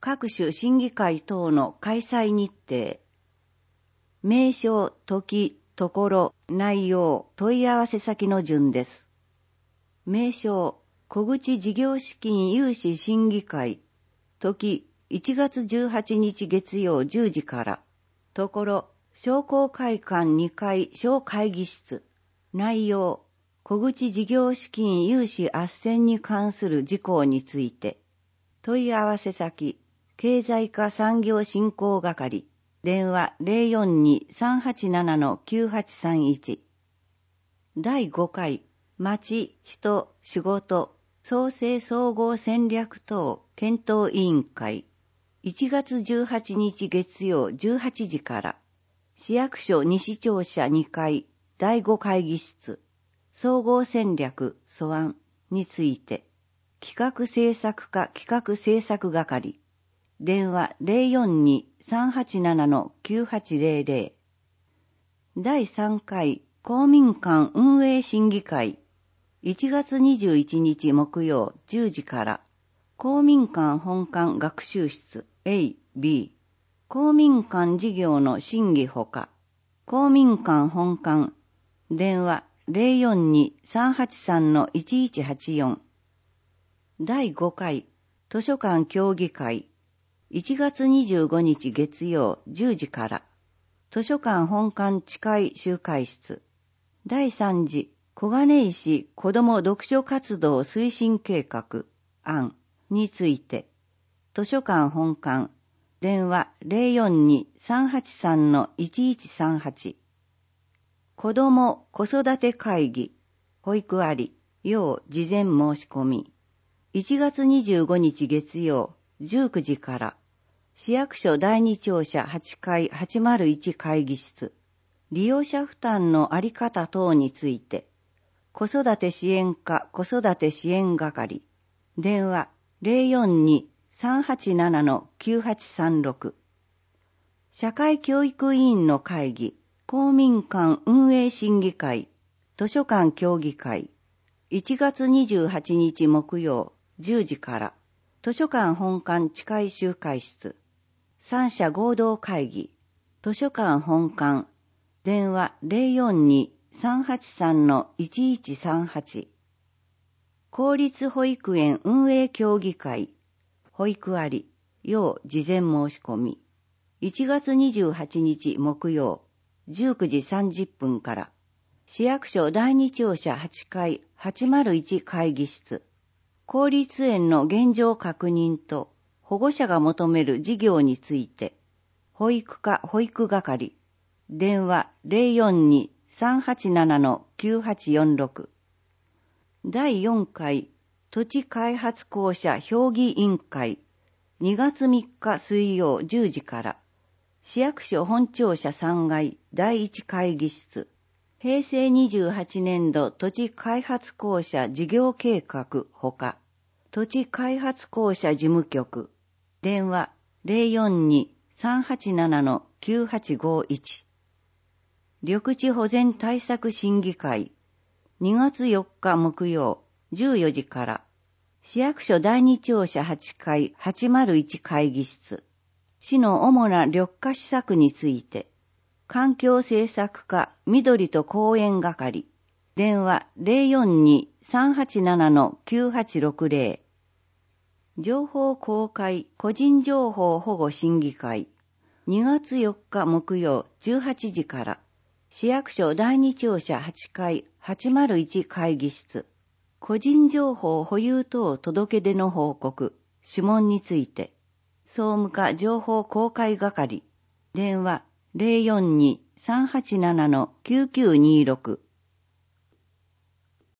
各種審議会等の開催日程、名称、時、ところ、内容、問い合わせ先の順です。名称、小口事業資金融資審議会、時、1月18日月曜10時から、ところ、商工会館2階小会議室、内容、小口事業資金融資斡旋に関する事項について、問い合わせ先、経済課産業振興係、電話 042-387-9831。第5回、町、人、仕事、創生総合戦略等検討委員会、1月18日月曜18時から、市役所西庁舎2階第5会議室、総合戦略素案について、企画政策課企画政策係、電話 042-387-9800。第3回公民館運営審議会、1月21日木曜10時から、公民館本館学習室 A、B、公民館事業の審議ほか、公民館本館、電話 042-383-1184。第5回図書館協議会、1月25日月曜10時から、図書館本館地下集会室、第3次小金井市子ども読書活動推進計画案について、図書館本館、電話 042-383-1138。子ども子育て会議、保育あり、要事前申し込み。1月25日月曜19時から、市役所第2庁舎8階801会議室、利用者負担のあり方等について、子育て支援課子育て支援係、電話 042-387-9836。社会教育委員の会議、公民館運営審議会、図書館協議会、1月28日木曜10時から、図書館本館地下集会室、三者合同会議、図書館本館、電話 042-383-1138。公立保育園運営協議会、保育あり、要事前申し込み。1月28日木曜、19時30分から、市役所第2庁舎8階801会議室、公立園の現状確認と保護者が求める事業について、保育課保育係、電話 042-387-9846。第4回土地開発公社評議委員会、2月3日水曜10時から、市役所本庁舎3階第1会議室、平成28年度土地開発公社事業計画ほか、土地開発公社事務局、電話 042-387-9851。緑地保全対策審議会、2月4日木曜14時から、市役所第2庁舎8階801会議室、市の主な緑化施策について、環境政策課緑と公園係、電話 042-387-9860。情報公開個人情報保護審議会、2月4日木曜18時から、市役所第2庁舎8階801会議室、個人情報保有等届出の報告、諮問について、総務課情報公開係、電話 042-387-9926。